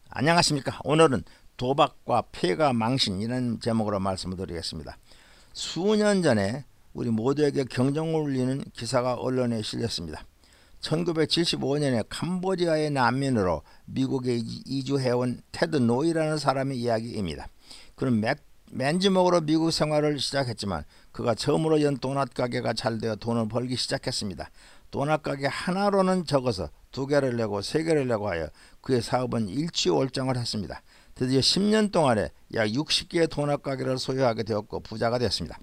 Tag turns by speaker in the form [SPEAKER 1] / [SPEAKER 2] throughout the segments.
[SPEAKER 1] 안녕하십니까. 오늘은 도박과 폐가 망신이라는 제목으로 말씀을 드리겠습니다. 수년 전에 우리 모두에게 경종을 울리는 기사가 언론에 실렸습니다. 1975년에 캄보디아의 난민으로 미국에 이주해온 테드 노이라는 사람의 이야기입니다. 그는 맨주먹으로 미국 생활을 시작했지만 그가 처음으로 연 도넛 가게가 잘되어 돈을 벌기 시작했습니다. 도넛 가게 하나로는 적어서 2개를 내고 3개를 내고 하여 그의 사업은 일취월장을 했습니다. 드디어 10년 동안에 약 60개의 도넛 가게를 소유하게 되었고 부자가 되었습니다.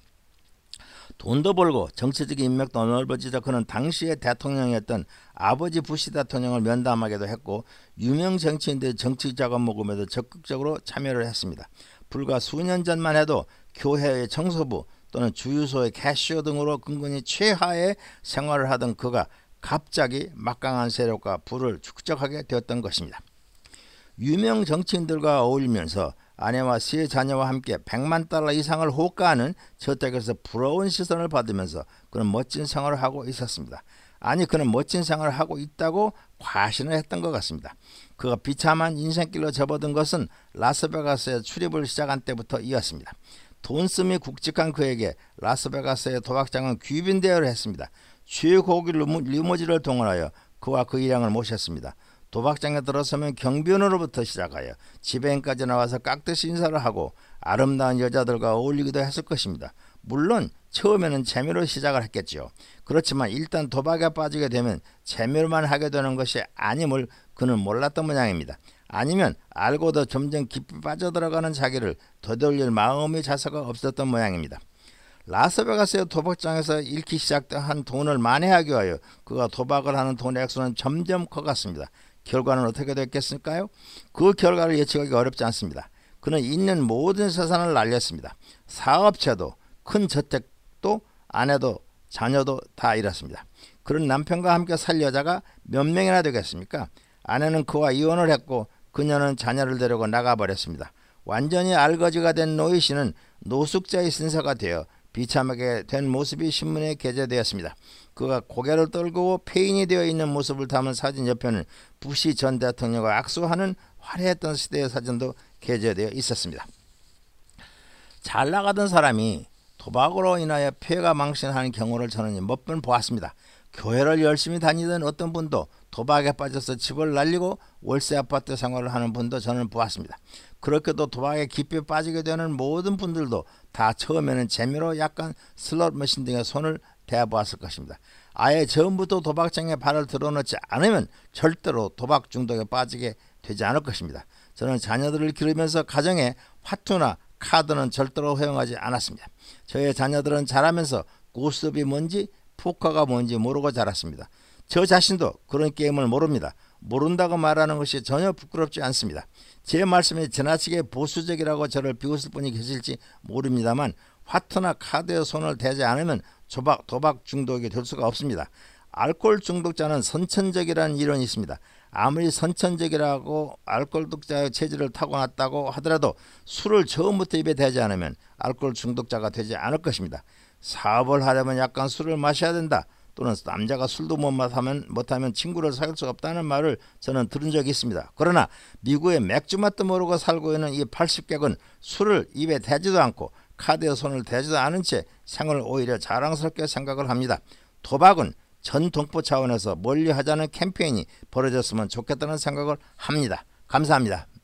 [SPEAKER 1] 돈도 벌고 정치적인 인맥도 넓어지자 그는 당시의 대통령이었던 아버지 부시 대통령을 면담하기도 했고 유명 정치인들의 정치 자금 모금에도 적극적으로 참여를 했습니다. 불과 수년 전만 해도 교회의 청소부 또는 주유소의 캐시어 등으로 근근히 최하의 생활을 하던 그가 갑자기 막강한 세력과 부를 축적하게 되었던 것입니다. 유명 정치인들과 어울리면서 아내와 3자녀와 함께 $1,000,000 이상을 호가하는 저택에서 부러운 시선을 받으면서 그는 멋진 생활을 하고 있었습니다. 아니, 그는 멋진 생활을 하고 있다고 과신을 했던 것 같습니다. 그가 비참한 인생길로 접어든 것은 라스베가스에 출입을 시작한 때부터 이었습니다. 돈씀이 굵직한 그에게 라스베가스의 도박장은 귀빈 대여를 했습니다. 최고급 리무진을 동원하여 그와 그 일행을 모셨습니다. 도박장에 들어서면 경비원으로부터 시작하여 지배인까지 나와서 깍듯이 인사를 하고 아름다운 여자들과 어울리기도 했을 것입니다. 물론 처음에는 재미로 시작을 했겠지요. 그렇지만 일단 도박에 빠지게 되면 재미로만 하게 되는 것이 아님을 그는 몰랐던 모양입니다. 아니면 알고도 점점 깊이 빠져들어가는 자기를 되돌릴 마음의 자세가 없었던 모양입니다. 라스베가스의 도박장에서 잃기 시작한 돈을 만회하기 위하여 그가 도박을 하는 돈의 액수는 점점 커갔습니다. 결과는 어떻게 됐겠을까요? 그 결과를 예측하기 어렵지 않습니다. 그는 있는 모든 재산을 날렸습니다. 사업체도 큰 저택도 아내도 자녀도 다 잃었습니다. 그런 남편과 함께 살 여자가 몇 명이나 되겠습니까? 아내는 그와 이혼을 했고 그녀는 자녀를 데리고 나가버렸습니다. 완전히 알거지가 된 노이 씨는 노숙자의 신세가 되어 비참하게 된 모습이 신문에 게재되었습니다. 그가 고개를 떨구고 폐인이 되어 있는 모습을 담은 사진 옆에는 부시 전 대통령과 악수하는 화려했던 시대의 사진도 게재되어 있었습니다. 잘 나가던 사람이 도박으로 인하여 폐가 망신하는 경우를 저는 몇 번 보았습니다. 교회를 열심히 다니던 어떤 분도 도박에 빠져서 집을 날리고 월세 아파트 생활을 하는 분도 저는 보았습니다. 그렇게도 도박에 깊이 빠지게 되는 모든 분들도 다 처음에는 재미로 약간 슬롯 머신 등에 손을 대보았을 것입니다. 아예 처음부터 도박장에 발을 들어놓지 않으면 절대로 도박 중독에 빠지게 되지 않을 것입니다. 저는 자녀들을 기르면서 가정에 화투나 카드는 절대로 허용하지 않았습니다. 저의 자녀들은 자라면서 고스톱이 뭔지 포커가 뭔지 모르고 자랐습니다. 저 자신도 그런 게임을 모릅니다. 모른다고 말하는 것이 전혀 부끄럽지 않습니다. 제 말씀이 지나치게 보수적이라고 저를 비웃을 분이 계실지 모릅니다만 화투나 카드에 손을 대지 않으면 도박 중독이 될 수가 없습니다. 알코올 중독자는 선천적이라는 이론이 있습니다. 아무리 선천적이라고 알코올 중독자의 체질을 타고났다고 하더라도 술을 처음부터 입에 대지 않으면 알코올 중독자가 되지 않을 것입니다. 사업을 하려면 약간 술을 마셔야 된다. 또는 남자가 술도 못하면 친구를 사귈 수 없다는 말을 저는 들은 적이 있습니다. 그러나 미국의 맥주 맛도 모르고 살고 있는 이 80객은 술을 입에 대지도 않고 카드에 손을 대지도 않은 채 생을 오히려 자랑스럽게 생각을 합니다. 도박은 전 동포 차원에서 멀리하자는 캠페인이 벌어졌으면 좋겠다는 생각을 합니다. 감사합니다.